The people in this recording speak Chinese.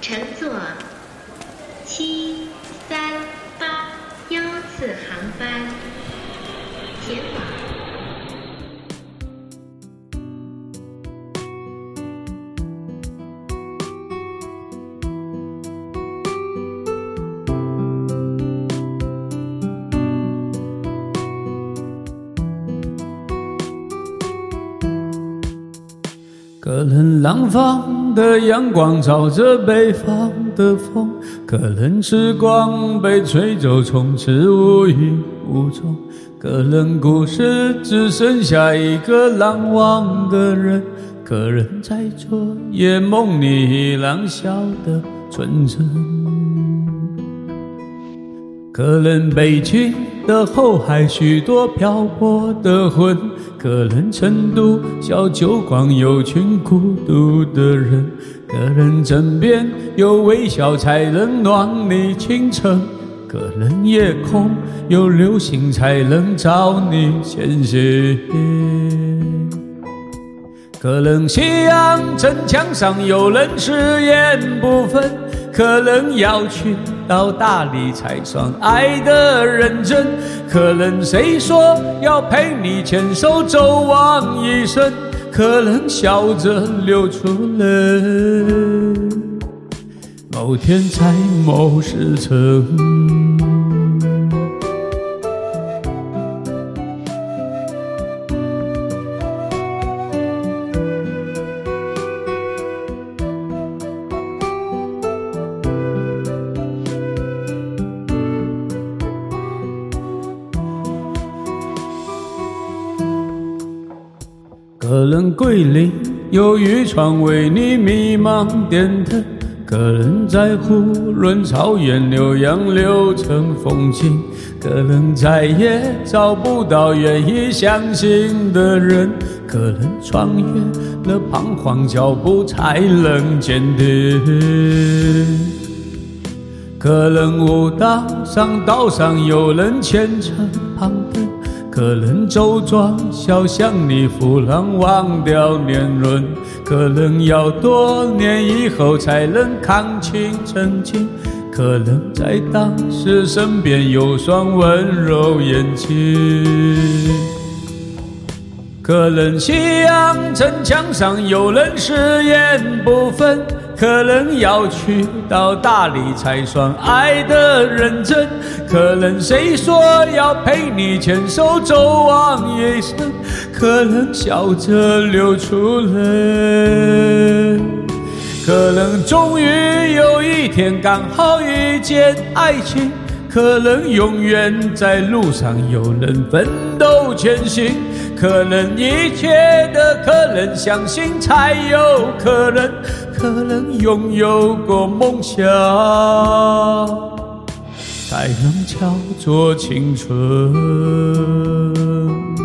乘坐73814航班前往。 可能南方的阳光照着北方的风，可能时光被吹走，从此无影无踪。可能故事只剩下一个难忘的人，可能在昨夜梦里依然笑得纯真。可能北京的后海许多漂泊的魂，可能成都小酒馆有群孤独的人，可能枕边有微笑才能暖你清晨，可能夜空有流星才能照你前行。可能夕阳城墙上有人誓言不分，可能要去到大理才算爱的认真，可能谁说要陪你牵手走完一生，可能笑着流出泪，某天在某时辰。可能桂林有渔船为你迷茫点灯，可能在呼伦草原牛羊流成风景，可能再也找不到愿意相信的人，可能穿越了彷徨脚步才能坚定，可能舞蹈上道上有人虔诚旁灯，可能周庄小巷里忽然忘掉年轮，可能要多年以后才能看清曾经，可能在当时身边有双温柔眼睛，可能夕阳城墙上有人誓言不分，可能要去到大理才算爱的认真，可能谁说要陪你牵手走完一生，可能笑着流出泪，可能终于有一天刚好遇见爱情，可能永远在路上有人奋斗前行，可能一切的可能相信才有可能，可能拥有过梦想才能叫做青春。